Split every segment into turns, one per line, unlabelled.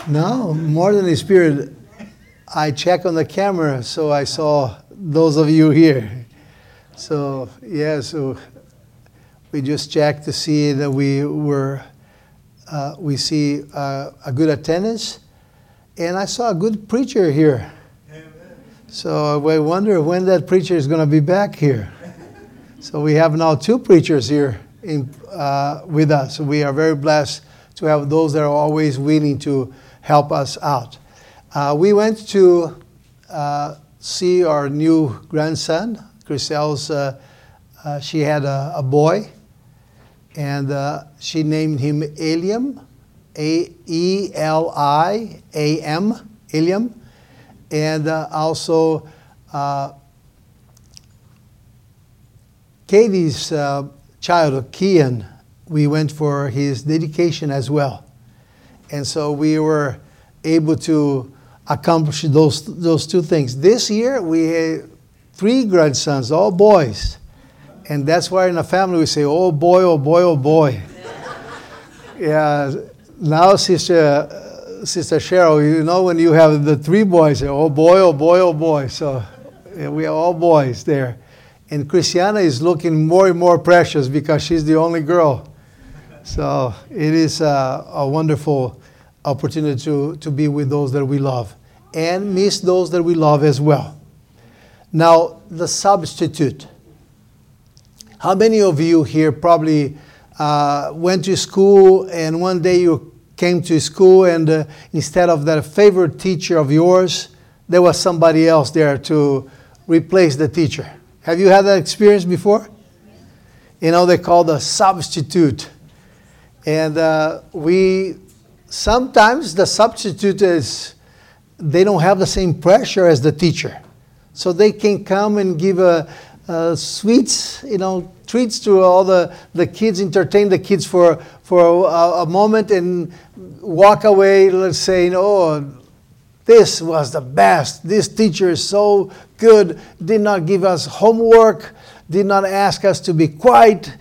No, more than the spirit. I checked on the camera, so I saw those of you here. So, yeah, so we just checked to see that we see a good attendance. And I saw a good preacher here. Amen. So I wonder when that preacher is going to be back here. So we have now two preachers here with us. So we are very blessed to have those that are always willing to help us out. We went to see our new grandson, Chriselle's. She had a boy, and she named him Eliam, A-E-L-I-A-M, Eliam. And also Katie's child, Kian, we went for his dedication as well. And so we were able to accomplish those two things. This year we had 3 grandsons, all boys. And that's why in the family we say, oh boy, oh boy, oh boy. Yeah, now Sister Cheryl, you know when you have the 3 boys, oh boy, oh boy, oh boy. So yeah, we are all boys there. And Christiana is looking more and more precious because she's the only girl. So it is a wonderful opportunity to be with those that we love and miss those that we love as well. Now, the substitute. How many of you here probably went to school and one day you came to school and instead of that favorite teacher of yours, there was somebody else there to replace the teacher? Have you had that experience before? You know, they call the substitute. And sometimes the substitute they don't have the same pressure as the teacher. So they can come and give sweets, treats to all the kids, entertain the kids for a moment and walk away, let's say, oh, this was the best. This teacher is so good, did not give us homework, did not ask us to be quiet,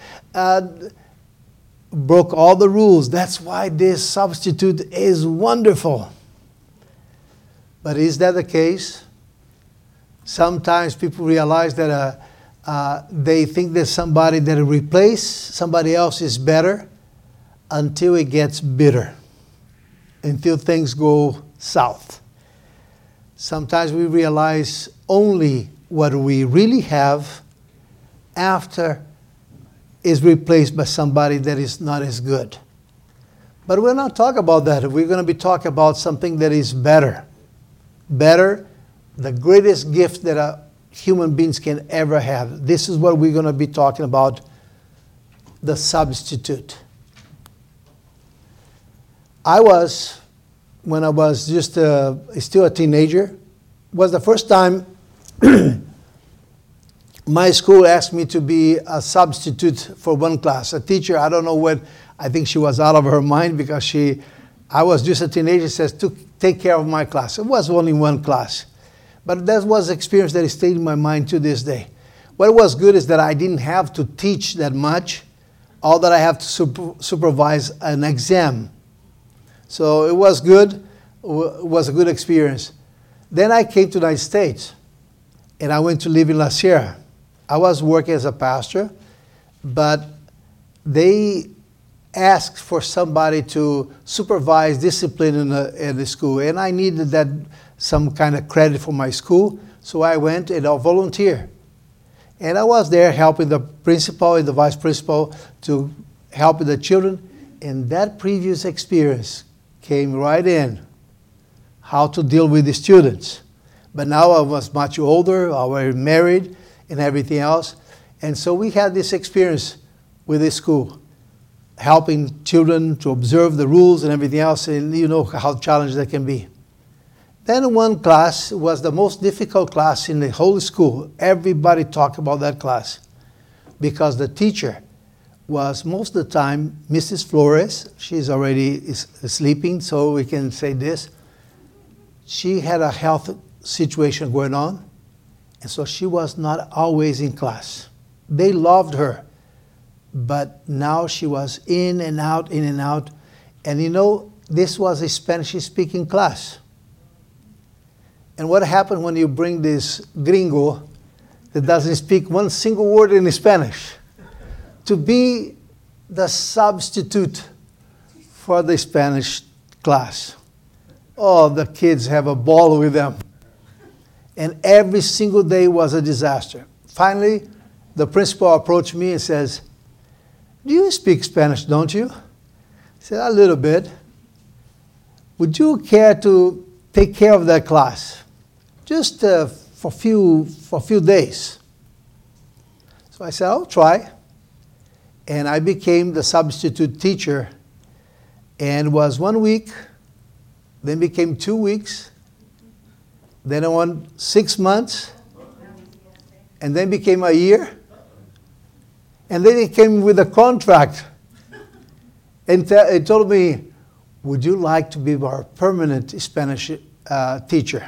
broke all the rules. That's why this substitute is wonderful. But is that the case? Sometimes people realize that they think that somebody that will replace somebody else is better until it gets bitter, until things go south. Sometimes we realize only what we really have after is replaced by somebody that is not as good. But we're not talking about that. We're going to be talking about something that is better. Better, the greatest gift that human beings can ever have. This is what we're going to be talking about, the substitute. When I was just still a teenager, was the first time my school asked me to be a substitute for one class. A teacher, I don't know what, I think she was out of her mind because I was just a teenager, says to take care of my class. It was only one class. But that was an experience that stayed in my mind to this day. What was good is that I didn't have to teach that much. All that I have to supervise an exam. So it was good. It was a good experience. Then I came to the United States. And I went to live in La Sierra. I was working as a pastor. But they asked for somebody to supervise discipline in the school. And I needed some kind of credit for my school. So I went and I volunteered. And I was there helping the principal and the vice principal to help the children. And that previous experience came right in, how to deal with the students. But now I was much older, I was married and everything else. And so we had this experience with this school, helping children to observe the rules and everything else, and you know how challenging that can be. Then one class was the most difficult class in the whole school. Everybody talked about that class because the teacher was most of the time Mrs. Flores. She's already sleeping, so we can say this. She had a health situation going on, and so she was not always in class. They loved her, but now she was in and out, in and out. And you know, this was a Spanish-speaking class. And what happened when you bring this gringo that doesn't speak one single word in Spanish to be the substitute for the Spanish class? Oh, the kids have a ball with them. And every single day was a disaster. Finally, the principal approached me and says, "Do you speak Spanish, don't you?" I said, "A little bit. Would you care to take care of that class? Just for a few days." So I said, "I'll try." And I became the substitute teacher, and was 1 week, then became 2 weeks, then I went 6 months, and then became a year, and then it came with a contract, and it told me, "Would you like to be our permanent Spanish teacher?"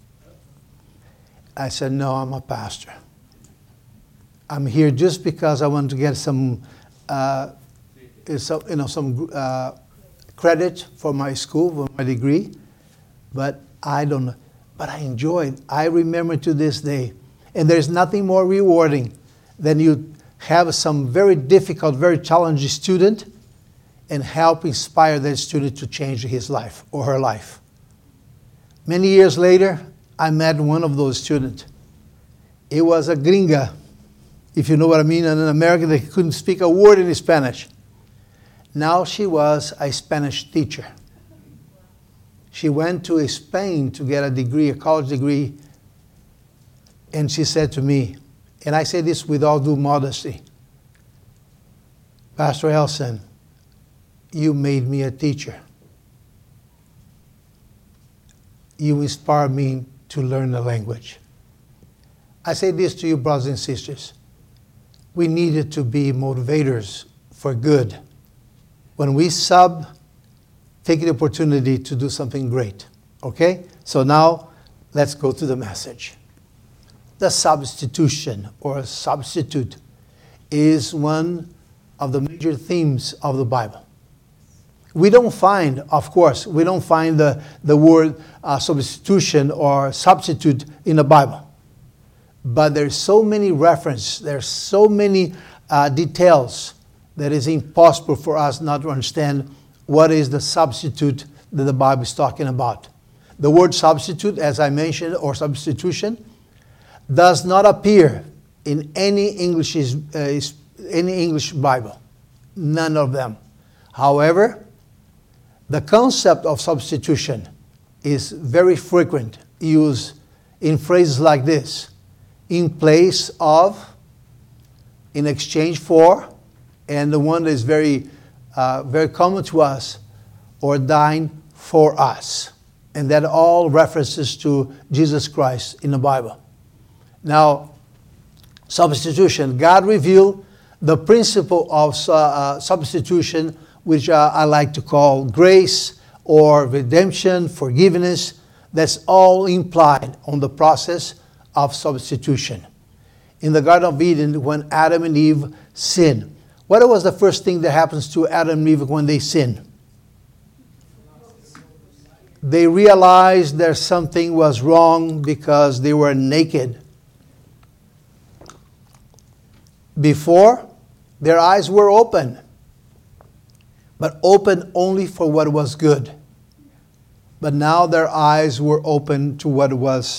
I said, "No, I'm a pastor. I'm here just because I want to get some credit for my school, for my degree, but I don't know." But I enjoyed. I remember to this day. And there's nothing more rewarding than you have some very difficult, very challenging student and help inspire that student to change his life or her life. Many years later, I met one of those students. It was a gringa, if you know what I mean, an American that couldn't speak a word in Spanish. Now she was a Spanish teacher. She went to Spain to get a degree, a college degree, and she said to me, and I say this with all due modesty, "Pastor Elson, you made me a teacher. You inspired me to learn the language." I say this to you, brothers and sisters. We needed to be motivators for good. When we take the opportunity to do something great. Okay? So now, let's go to the message. The substitution or substitute is one of the major themes of the Bible. We don't find, of course, the word substitution or substitute in the Bible. But there's so many references, there's so many details that it's impossible for us not to understand what is the substitute that the Bible is talking about. The word substitute, as I mentioned, or substitution, does not appear in any English Bible. None of them. However, the concept of substitution is very frequent, used in phrases like this: in place of, in exchange for, and the one that is very common to us, or dying for us. And that all references to Jesus Christ in the Bible. Now, substitution. God revealed the principle of substitution, which I like to call grace or redemption, forgiveness. That's all implied on the process of substitution. In the Garden of Eden, when Adam and Eve sinned, what was the first thing that happens to Adam and Eve when they sin? They realized that something was wrong because they were naked. Before, their eyes were open, but open only for what was good. But now their eyes were open to what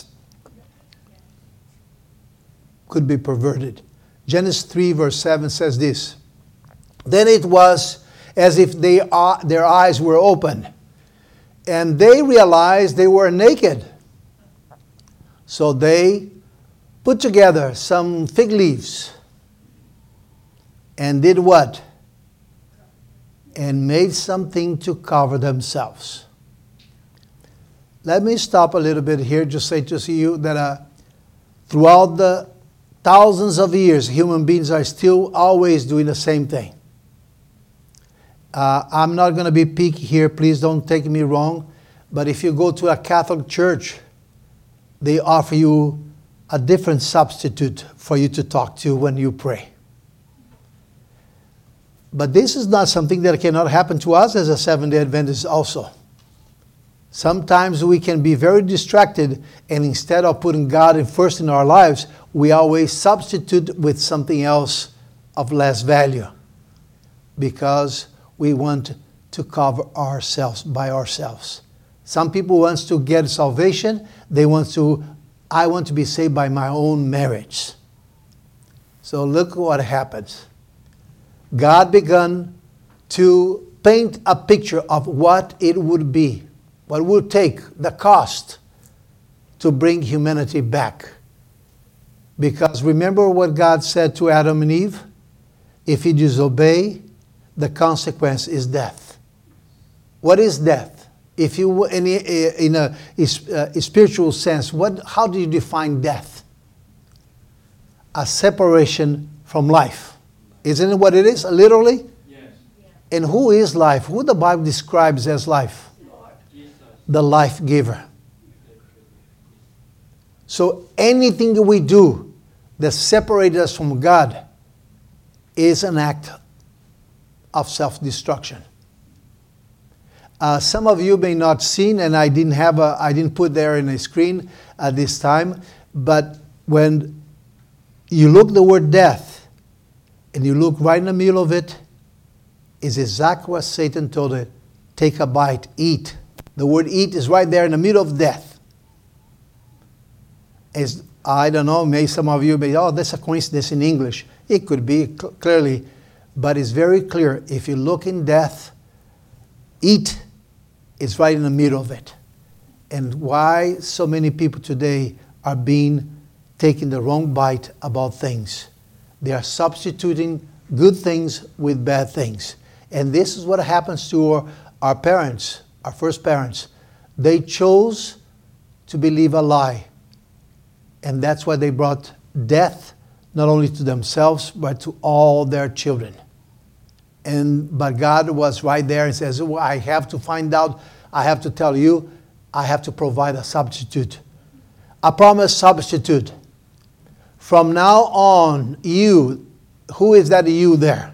could be perverted. Genesis 3 verse 7 says this: "Then it was as if their eyes were open, and they realized they were naked. So they put together some fig leaves and did what? And made something to cover themselves." Let me stop a little bit here, just say to you that throughout the thousands of years, human beings are still always doing the same thing. I'm not going to be picky here, please don't take me wrong, but if you go to a Catholic church, they offer you a different substitute for you to talk to when you pray. But this is not something that cannot happen to us as a Seventh-day Adventist also. Sometimes we can be very distracted, and instead of putting God in first in our lives, we always substitute with something else of less value because we want to cover ourselves by ourselves. Some people want to get salvation. I want to be saved by my own merits. So look what happens. God began to paint a picture of what it would be, what it would take, the cost to bring humanity back. Because remember what God said to Adam and Eve? If you disobey, the consequence is death. What is death? If you, in a spiritual sense, how do you define death? A separation from life. Isn't it what it is, literally?
Yes.
And who is life? Who the Bible describes as life?
Lord Jesus.
The life giver. So anything we do that separates us from God is an act of self-destruction. Some of you may not seen, and I didn't put there in the screen at this time, but when you look the word death, and you look right in the middle of it, is exactly what Satan told it. Take a bite, eat. The word eat is right there in the middle of death. I don't know, maybe some of you may, that's a coincidence in English. It could be, clearly, but it's very clear. If you look in death, eat is right in the middle of it. And why so many people today are taking the wrong bite about things. They are substituting good things with bad things. And this is what happens to our parents, our first parents. They chose to believe a lie. And that's why they brought death, not only to themselves, but to all their children. But God was right there and says, I have to find out, I have to tell you, I have to provide a substitute. A promised substitute. From now on, you, who is that you there?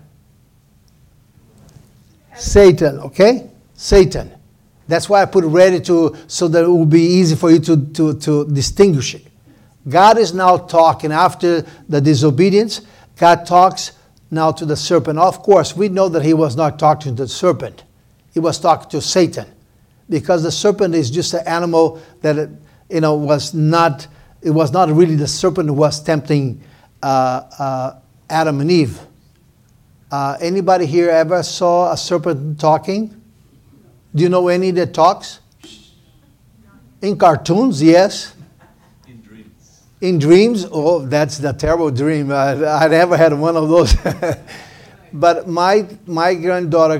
Satan, okay? Satan. That's why I put ready so that it will be easy for you to distinguish it. God is now talking after the disobedience. God talks now to the serpent. Of course, we know that he was not talking to the serpent. He was talking to Satan. Because the serpent is just an animal that was not really the serpent who was tempting Adam and Eve. Anybody here ever saw a serpent talking? Do you know any that talks? In cartoons, yes. In dreams? Oh, that's the terrible dream. I never had one of those. But my granddaughter,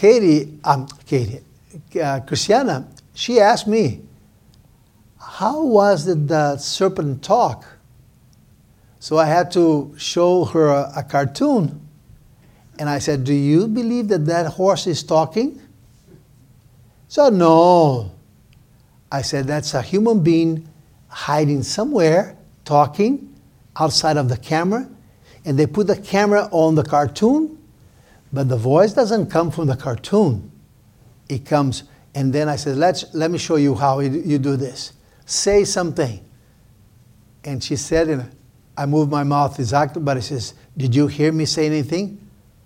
Christiana, she asked me, how was it the serpent talk? So I had to show her a cartoon. And I said, do you believe that horse is talking? So no. I said, that's a human being hiding somewhere, talking outside of the camera. And they put the camera on the cartoon, but the voice doesn't come from the cartoon. It comes, and then I said, let me show you how you do this. Say something. And she said, and I moved my mouth exactly, but it says, did you hear me say anything?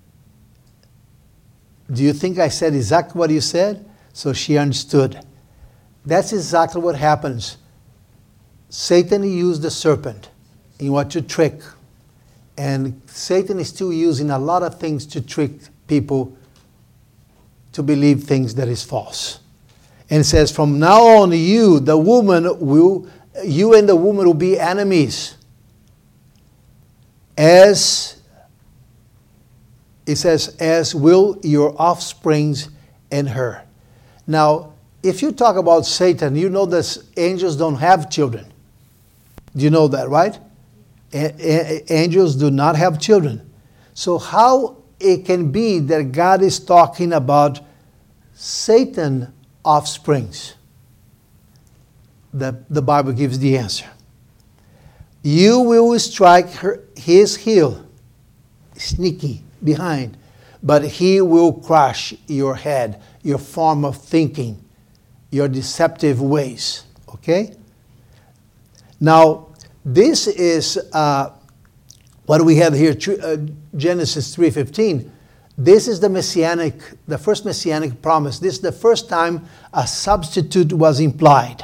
Do you think I said exactly what you said? So she understood. That's exactly what happens. Satan used the serpent in what to trick. And Satan is still using a lot of things to trick people to believe things that is false. And it says, from now on you and the woman will be enemies. As it says, as will your offsprings and her. Now, if you talk about Satan, you know that angels don't have children. Do you know that, right? Angels do not have children. So how it can be that God is talking about Satan offsprings? The Bible gives the answer. You will strike his heel, sneaky, behind, but he will crush your head, your form of thinking, your deceptive ways. Okay? Now, this is what we have here, Genesis 3:15. This is the first messianic promise. This is the first time a substitute was implied.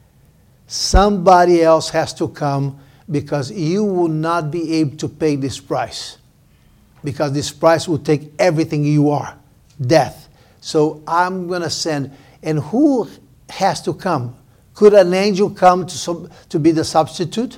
Somebody else has to come because you will not be able to pay this price. Because this price will take everything you are, death. So I'm going to send. And who has to come? Could an angel come to be the substitute?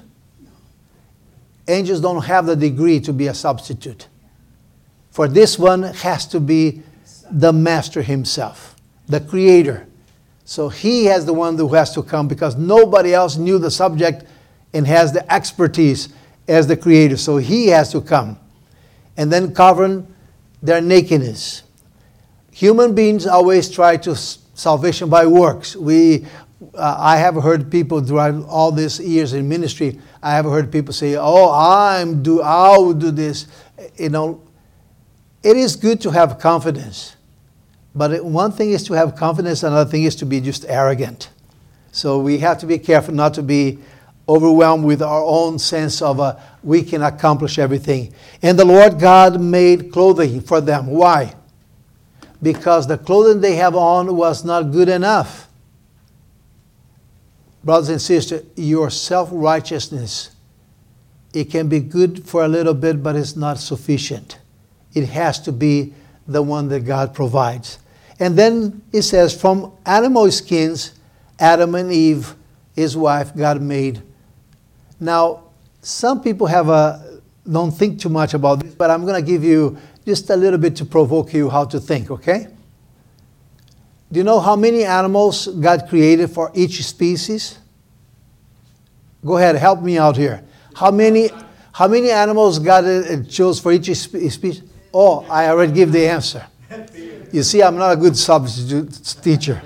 Angels don't have the degree to be a substitute. For this one has to be the master himself, the creator. So he has the one who has to come because nobody else knew the subject and has the expertise as the creator. So he has to come. And then cover their nakedness. Human beings always try to salvation by works. I have heard people throughout all these years in ministry, I have heard people say, oh, I'll do this. You know, it is good to have confidence. But one thing is to have confidence, another thing is to be just arrogant. So we have to be careful not to be overwhelmed with our own sense of we can accomplish everything. And the Lord God made clothing for them. Why? Because the clothing they have on was not good enough. Brothers and sisters, your self-righteousness, it can be good for a little bit, but it's not sufficient. It has to be the one that God provides. And then it says, from animal skins, Adam and Eve, his wife, God made. Now, some people don't think too much about this, but I'm going to give you just a little bit to provoke you how to think, okay? Do you know how many animals God created for each species? Go ahead, help me out here. How many animals God chose for each species? Oh, I already gave the answer. You see, I'm not a good substitute teacher.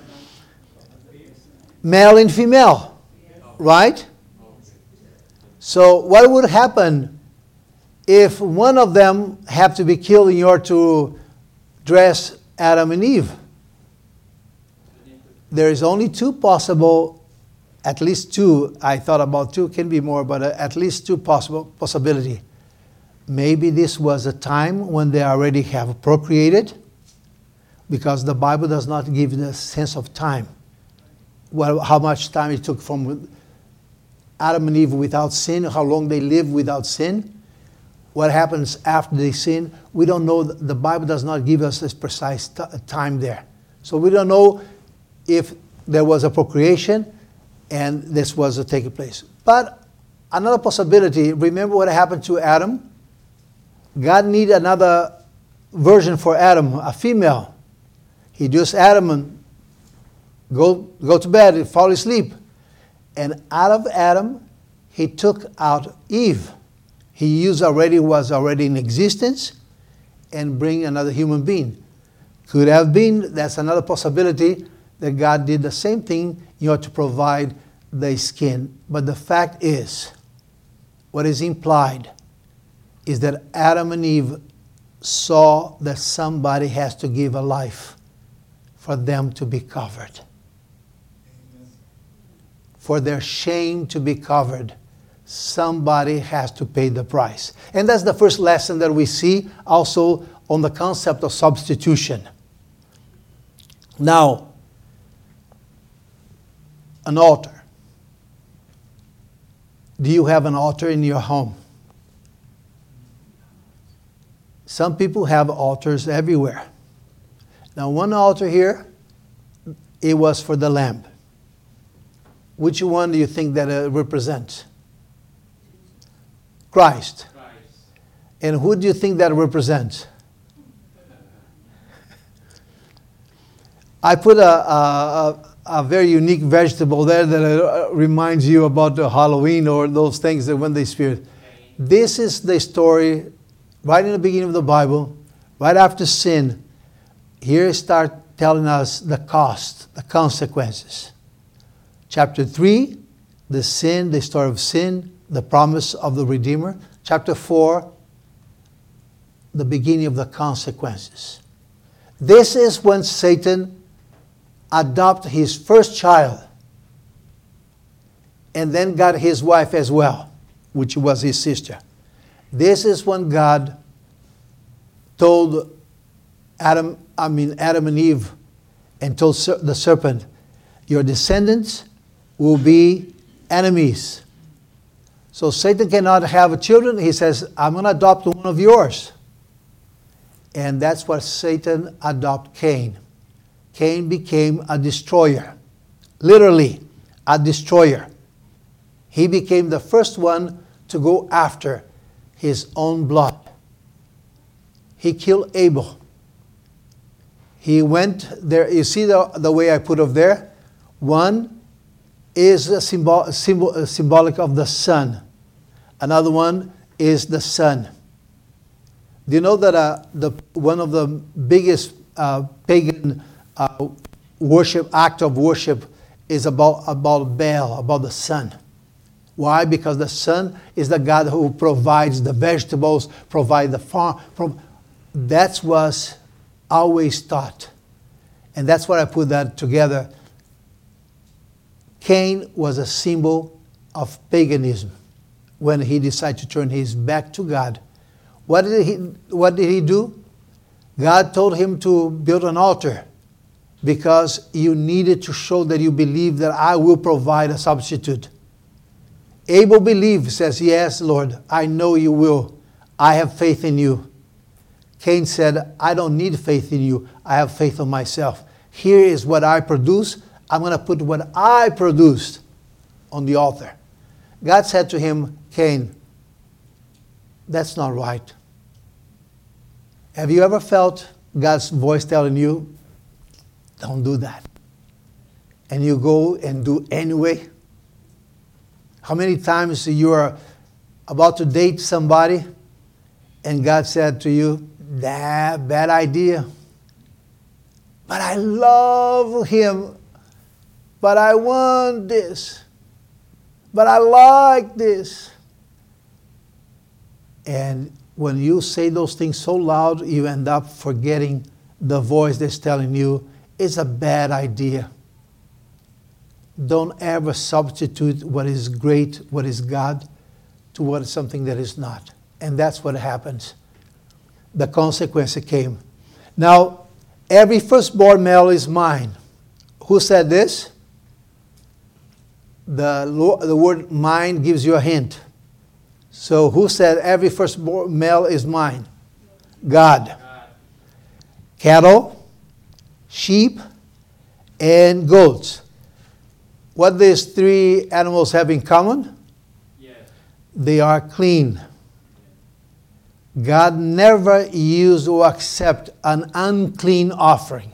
Male and female, right? So what would happen if one of them had to be killed in order to dress Adam and Eve? There is only two possible, at least two. I thought about two, can be more, but at least two possibility. Maybe this was a time when they already have procreated, because the Bible does not give the sense of time. Well, how much time it took from Adam and Eve without sin, how long they lived without sin, what happens after they sin. We don't know. The Bible does not give us this precise time there. So we don't know if there was a procreation and this was taking place. But another possibility, remember what happened to Adam? God needed another version for Adam, a female. He just Adam and go to bed, fall asleep. And out of Adam, he took out Eve. He was already in existence and bring another human being. Could have been, that's another possibility, that God did the same thing in order to provide the skin. But the fact is, what is implied is that Adam and Eve saw that somebody has to give a life for them to be covered. For their shame to be covered, somebody has to pay the price. And that's the first lesson that we see also on the concept of substitution. Now, an altar. Do you have an altar in your home? Some people have altars everywhere. Now, one altar here, it was for the lamb. Which one do you think that represents? Christ. And who do you think that represents? I put a very unique vegetable there that reminds you about the Halloween or those things that when they spirit. This is the story right in the beginning of the Bible, right after sin. Here start telling us the cost, the consequences. Chapter 3, the story of sin, the promise of the Redeemer. Chapter 4, the beginning of the consequences. This is when Satan adopt his first child and then got his wife as well, which was his sister. This is when God told Adam and Eve, and told the serpent, your descendants will be enemies. So Satan cannot have children. He says, I'm going to adopt one of yours. And that's what Satan adopted Cain. Cain became a destroyer. Literally, a destroyer. He became the first one to go after his own blood. He killed Abel. He went there. You see the way I put up there? One is a symbolic of the sun. Another one is the sun. Do you know that one of the biggest pagan act of worship is about Baal, about the sun? Why? Because the sun is the God who provides the vegetables, provides the farm. That was always taught. And that's why I put that together. Cain was a symbol of paganism when he decided to turn his back to God. What did he do? God told him to build an altar because you needed to show that you believe that I will provide a substitute. Abel believed, says, yes, Lord, I know you will. I have faith in you. Cain said, I don't need faith in you. I have faith in myself. Here is what I produce. I'm going to put what I produced on the altar. God said to him, Cain, that's not right. Have you ever felt God's voice telling you, don't do that? And you go and do anyway? How many times you are about to date somebody and God said to you, nah, bad idea. But I love him. But I want this. But I like this. And when you say those things so loud, you end up forgetting the voice that's telling you it's a bad idea. Don't ever substitute what is great, what is God, to what is something that is not. And that's what happens. The consequence came. Now, every firstborn male is mine. Who said this? The word mine gives you a hint. So who said every firstborn male is mine? God. Cattle, sheep, and goats. What these three animals have in common? Yes. They are clean. God never used or accept an unclean offering.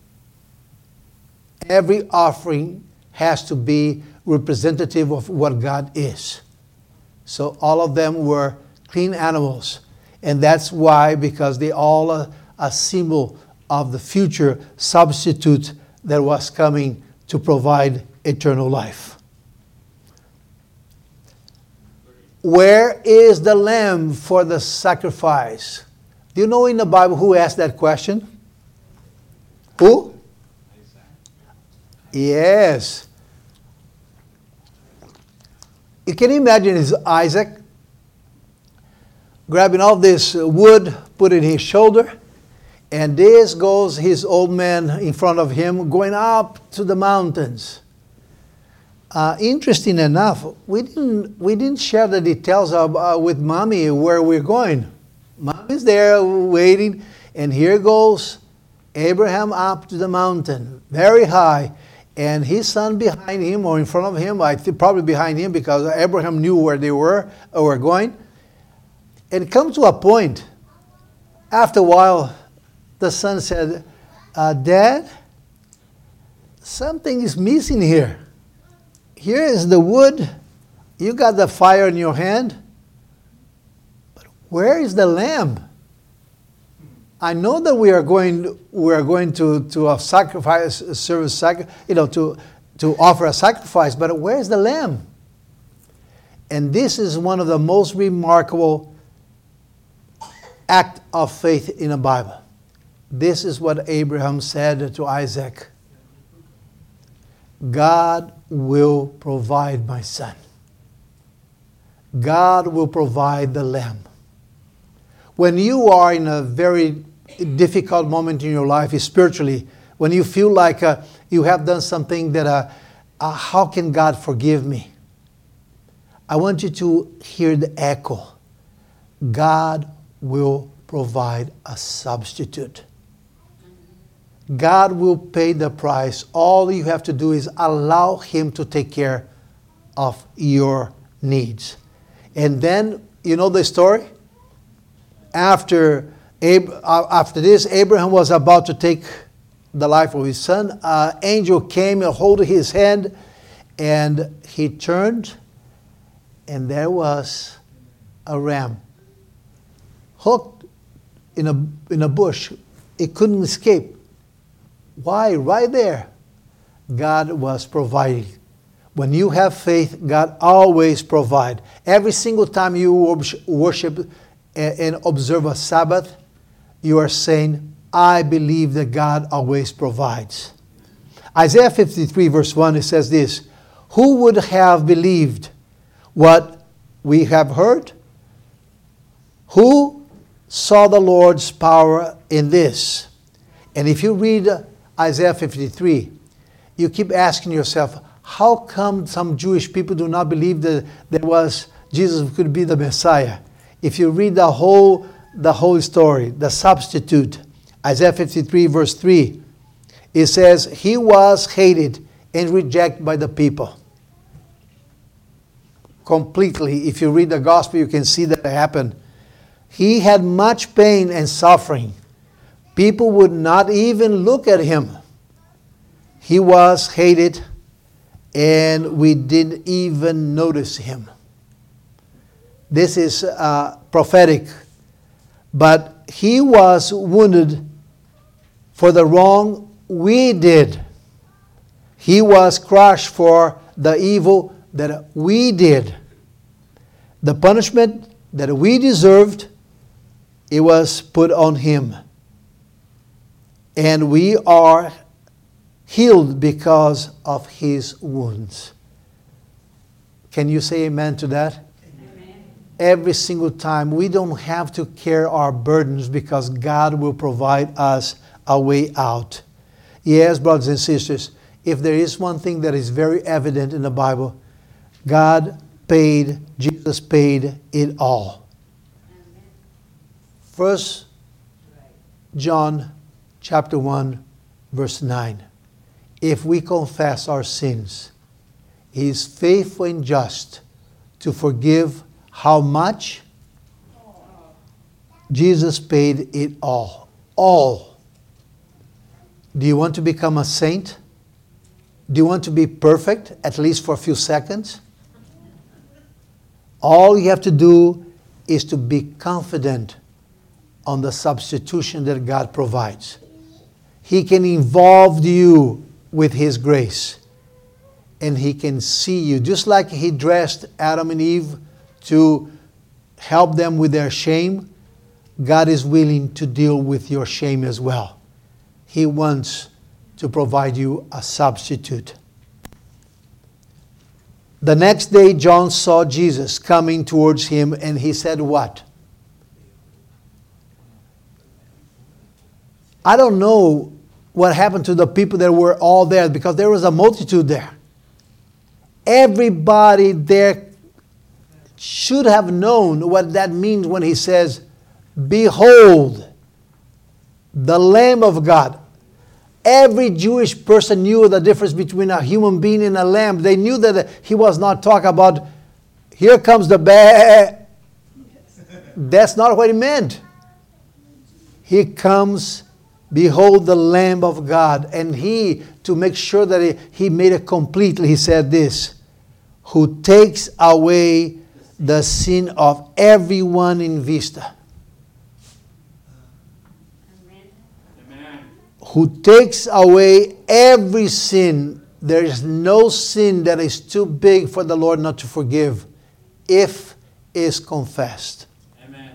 Every offering has to be representative of what God is. So all of them were clean animals. And that's why, because they all are a symbol of the future substitute that was coming to provide eternal life. Where is the lamb for the sacrifice? Do you know in the Bible who asked that question? Who? Yes. You can imagine it's Isaac grabbing all this wood, put it in his shoulder, and this goes his old man in front of him, going up to the mountains. Interesting enough, we didn't share the details with Mommy where we're going. Mommy's there waiting, and here goes Abraham up to the mountain, very high, and his son behind him or in front of him, I think probably behind him because Abraham knew where they were going. And it comes to a point, after a while, the son said, Dad, something is missing here. Here is the wood. You got the fire in your hand. But where is the lamb? I know that we are going to a sacrifice, a service, to offer a sacrifice, but where is the lamb? And this is one of the most remarkable act of faith in the Bible. This is what Abraham said to Isaac. God will provide, my son. God will provide the lamb. When you are in a very difficult moment in your life spiritually, when you feel like you have done something that, how can God forgive me? I want you to hear the echo. God will provide a substitute. God will pay the price. All you have to do is allow Him to take care of your needs. And then, you know the story? After this, Abraham was about to take the life of his son. An angel came and held his hand, and he turned, and there was a ram hooked in a bush. It couldn't escape. Why? Right there. God was providing. When you have faith, God always provides. Every single time you worship and observe a Sabbath, you are saying, I believe that God always provides. Isaiah 53 verse 1, it says this, who would have believed what we have heard? Who saw the Lord's power in this? And if you read Isaiah 53, you keep asking yourself, how come some Jewish people do not believe that Jesus could be the Messiah? If you read the whole story, the substitute, Isaiah 53 verse 3, it says, He was hated and rejected by the people. Completely. If you read the gospel, you can see that happened. He had much pain and suffering. People would not even look at Him. He was hated and we didn't even notice Him. This is prophetic. But He was wounded for the wrong we did. He was crushed for the evil that we did. The punishment that we deserved, it was put on Him. And we are healed because of His wounds. Can you say amen to that? Amen. Every single time. We don't have to carry our burdens because God will provide us a way out. Yes, brothers and sisters, if there is one thing that is very evident in the Bible, Jesus paid it all. 1 John chapter 1, verse 9. If we confess our sins, He is faithful and just to forgive how much? Jesus paid it all. All. Do you want to become a saint? Do you want to be perfect, at least for a few seconds? All you have to do is to be confident on the substitution that God provides. He can involve you with His grace. And He can see you. Just like He dressed Adam and Eve to help them with their shame, God is willing to deal with your shame as well. He wants to provide you a substitute. The next day, John saw Jesus coming towards him, and he said what? I don't know what happened to the people that were all there, because there was a multitude there. Everybody there should have known what that means when he says, behold, the Lamb of God. Every Jewish person knew the difference between a human being and a lamb. They knew that he was not talking about, here comes the bear. That's not what he meant. He comes, behold the Lamb of God. And He, to make sure that he made it completely, He said this, who takes away the sin of everyone in Vista. Who takes away every sin. There is no sin that is too big for the Lord not to forgive if is confessed. Amen.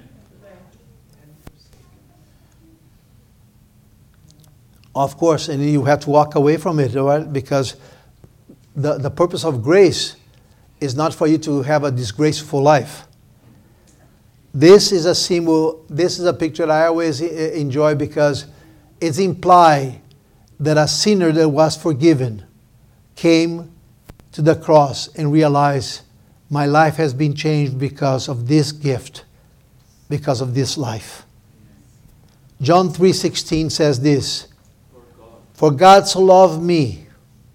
Of course, and you have to walk away from it, right? Because the purpose of grace is not for you to have a disgraceful life. This is a symbol, this is a picture that I always enjoy because it's implied that a sinner that was forgiven came to the cross and realized my life has been changed because of this gift, because of this life. John 3:16 says this, for God so loved me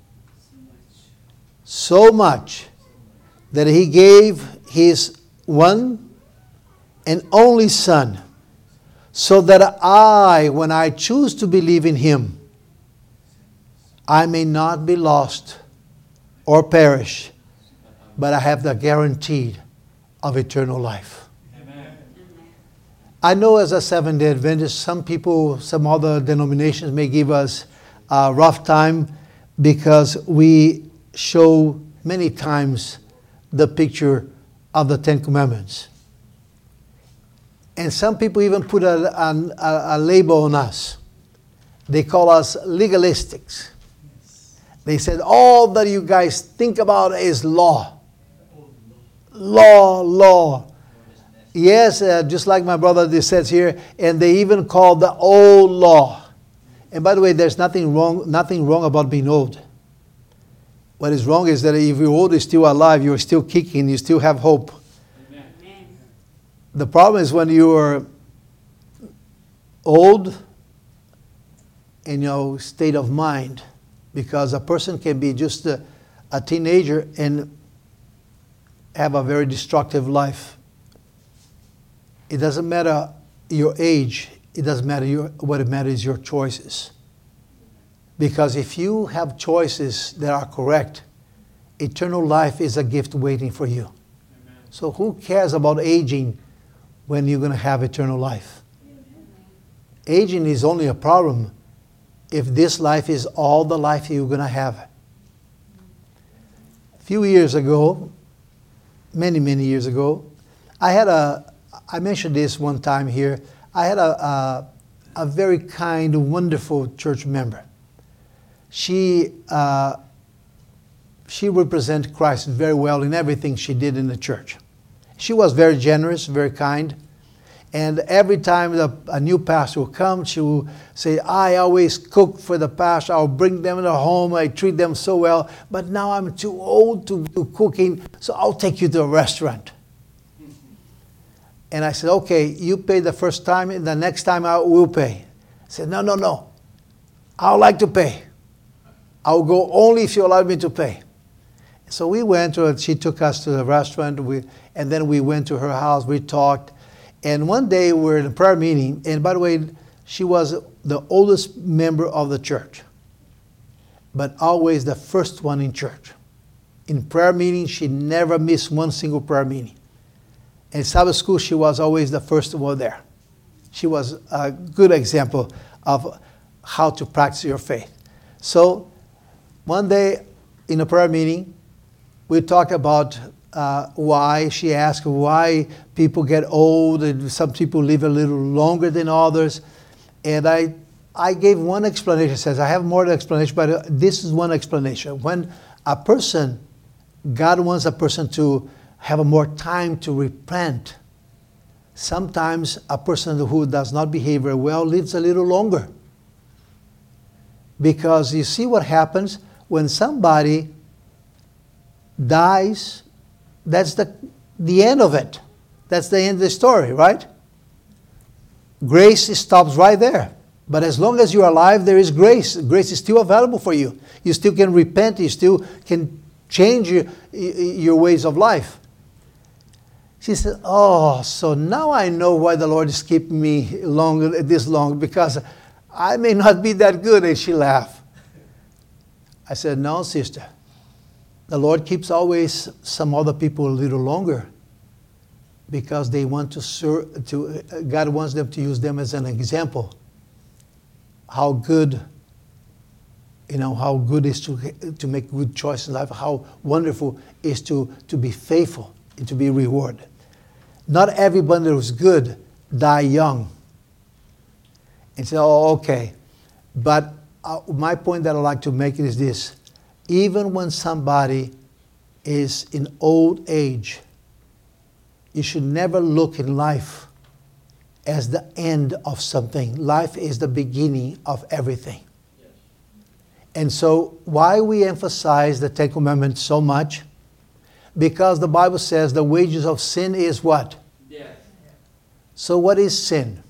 so much that he gave his one and only Son, so that I, when I choose to believe in him, I may not be lost or perish, but I have the guarantee of eternal life. Amen. I know as a Seventh-day Adventist, some people, some other denominations may give us a rough time because we show many times the picture of the Ten Commandments. And some people even put a label on us. They call us legalistics. They said, all that you guys think about is law. Law. Yes, just like my brother says here, and they even call the old law. And by the way, there's nothing wrong about being old. What is wrong is that if you're old, you're still alive, you're still kicking, you still have hope. Amen. The problem is when you're old in your state of mind, because a person can be just a teenager and have a very destructive life. It doesn't matter your age. It doesn't matter what it matters is your choices. Because if you have choices that are correct, eternal life is a gift waiting for you. Amen. So who cares about aging when you're going to have eternal life? Amen. Aging is only a problem if this life is all the life you're going to have. A few years ago, many years ago, I mentioned this one time here, I had a very kind, wonderful church member. She represented Christ very well in everything she did in the church. She was very generous, very kind. And every time a new pastor would come, she would say, I always cook for the pastor. I'll bring them to home. I treat them so well. But now I'm too old to do cooking, so I'll take you to a restaurant. And I said, okay, you pay the first time, and the next time I will pay. I said, no. I would like to pay. I'll go only if you allow me to pay. So we went, she took us to the restaurant, and then we went to her house, we talked. And one day we were in a prayer meeting, and by the way, she was the oldest member of the church, but always the first one in church. In prayer meetings, she never missed one single prayer meeting. In Sabbath school, she was always the first one there. She was a good example of how to practice your faith. So one day in a prayer meeting, we talked about why, she asked why people get old and some people live a little longer than others. And I gave one explanation. It says, I have more explanation, but this is one explanation. When a person, God wants a person to have more time to repent, sometimes a person who does not behave very well lives a little longer. Because you see what happens when somebody dies, that's the end of it. That's the end of the story, right? Grace stops right there. But as long as you're alive, there is grace. Grace is still available for you. You still can repent. You still can change your ways of life. She said, oh, so now I know why the Lord is keeping me this long, because I may not be that good. And she laughed. I said, no, sister. The Lord keeps always some other people a little longer because they want to serve. God wants them to use them as an example. How good, how good is to make good choices in life. How wonderful is to be faithful and to be rewarded. Not everybody who's good die young. And say, oh, okay. But my point that I'd like to make is this. Even when somebody is in old age, you should never look in life as the end of something. Life is the beginning of everything. Yes. And so why we emphasize the Ten Commandments so much? Because the Bible says the wages of sin is what? Death. So what is sin?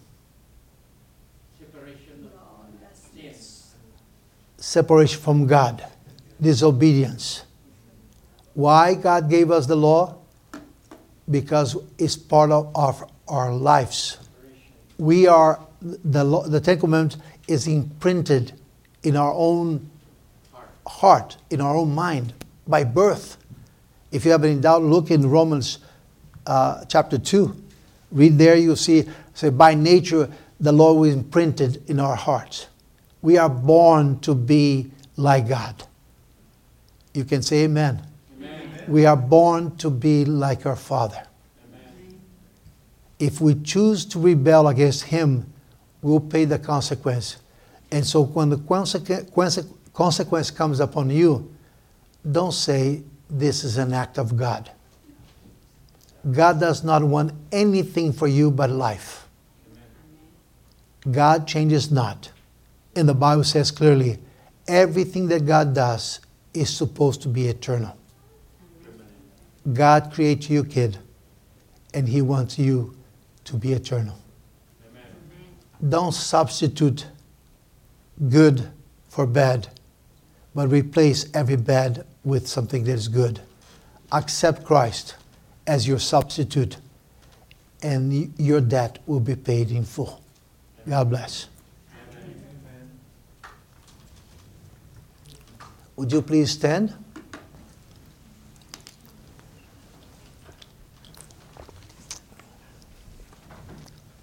Separation from God. Disobedience. Why God gave us the law? Because it's part of our lives. We are, the Ten Commandments is imprinted in our own heart, in our own mind, by birth. If you have any doubt, look in Romans chapter 2. Read there, you'll see, say, by nature, the law was imprinted in our hearts. We are born to be like God. You can say amen. Amen. We are born to be like our Father. Amen. If we choose to rebel against Him, we'll pay the consequence. And so when the consequence comes upon you, don't say this is an act of God. God does not want anything for you but life. Amen. God changes not. And the Bible says clearly, everything that God does is supposed to be eternal. Amen. God created you, kid, and He wants you to be eternal. Amen. Don't substitute good for bad, but replace every bad with something that is good. Accept Christ as your substitute, and your debt will be paid in full. God bless. Would you please stand?